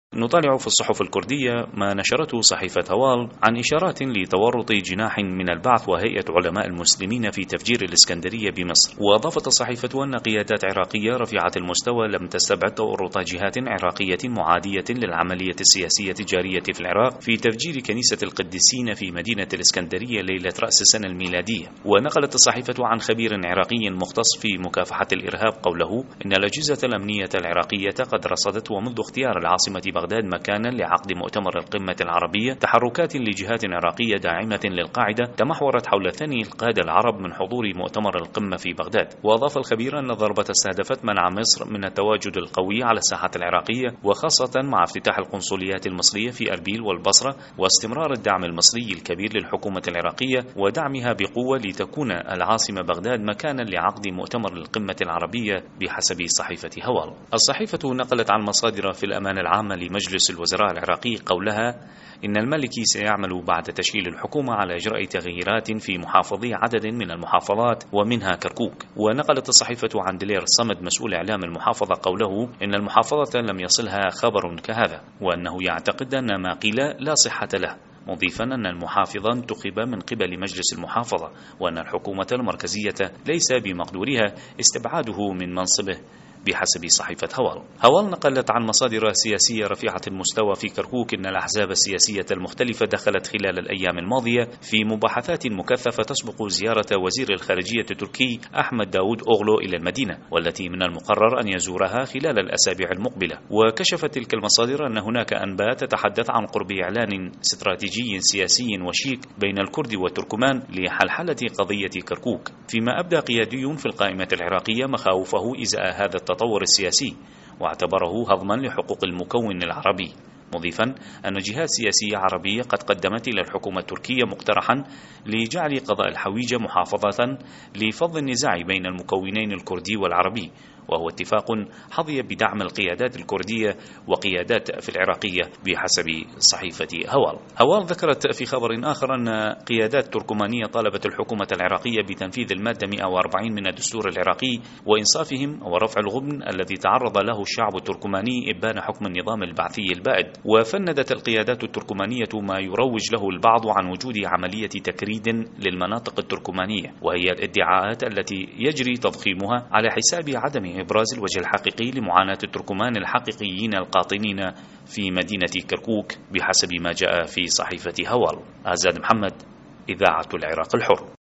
نطالع في الصحف الكردية ما نشرته صحيفة هوال عن إشارات لتورط جناح من البعث وهيئة علماء المسلمين في تفجير الإسكندرية بمصر. وأضافت الصحيفة أن قيادات عراقية رفيعة المستوى لم تستبعد تورط جهات عراقية معادية للعملية السياسية الجارية في العراق في تفجير كنيسة القديسين في مدينة الإسكندرية ليلة رأس السنة الميلادية. ونقلت الصحيفة عن خبير عراقي مختص في مكافحة الإرهاب قوله إن الأجهزة الأمنية العراقية قد رصدت ومنذ اختيار العاصمة بغداد مكانا لعقد مؤتمر القمة العربية تحركات لجهات عراقية داعمة للقاعدة تمحورت حول ثني القادة العرب من حضور مؤتمر القمة في بغداد. وأضاف الخبير أن الضربة استهدفت منع مصر من التواجد القوي على الساحة العراقية، وخاصة مع افتتاح القنصليات المصرية في أربيل والبصرة واستمرار الدعم المصري الكبير للحكومة العراقية ودعمها بقوة لتكون العاصمة بغداد مكانا لعقد مؤتمر القمة العربية بحسب صحيفة هوال. الصحيفة نقلت عن مصادر في الأمان العام لمجلس الوزراء العراقي قولها إن المالكي سيعمل بعد تشكيل الحكومة على إجراء تغييرات في محافظي عدد من المحافظات ومنها كركوك. ونقلت الصحيفة عن دلير الصمد مسؤول إعلام المحافظة قوله إن المحافظة لم يصلها خبر كهذا، وأنه يعتقد أن ما قيل لا صحة له، مضيفا أن المحافظ انتخب من قبل مجلس المحافظة وأن الحكومة المركزية ليس بمقدورها استبعاده من منصبه بحسب صحيفة هوال نقلت عن مصادر سياسية رفيعة المستوى في كركوك إن الأحزاب السياسية المختلفة دخلت خلال الأيام الماضية في مباحثات مكثفة تسبق زيارة وزير الخارجية التركي أحمد داود أوغلو إلى المدينة، والتي من المقرر أن يزورها خلال الأسابيع المقبلة. وكشفت تلك المصادر أن هناك أنباء تتحدث عن قرب إعلان استراتيجي سياسي وشيك بين الكرد والتركمان لحلحلة قضية كركوك، فيما أبدى قيادي في القائمة العراقية مخاوفه إزاء هذا التطور السياسي واعتبره هضما لحقوق المكون العربي، مضيفا أن جهات سياسية عربية قد قدمت إلى الحكومة التركية مقترحا لجعل قضاء الحويجة محافظة لفض النزاع بين المكونين الكردي والعربي، وهو اتفاق حظي بدعم القيادات الكردية وقيادات في العراقية بحسب صحيفة هوال ذكرت في خبر آخر أن قيادات تركمانية طالبت الحكومة العراقية بتنفيذ المادة 140 من الدستور العراقي وإنصافهم ورفع الغبن الذي تعرض له الشعب التركماني إبان حكم النظام البعثي البائد. وفندت القيادات التركمانية ما يروج له البعض عن وجود عملية تكريد للمناطق التركمانية، وهي الادعاءات التي يجري تضخيمها على حساب عدم إبراز الوجه الحقيقي لمعاناة التركمان الحقيقيين القاطنين في مدينة كركوك بحسب ما جاء في صحيفة هوال. آزاد محمد، إذاعة العراق الحر.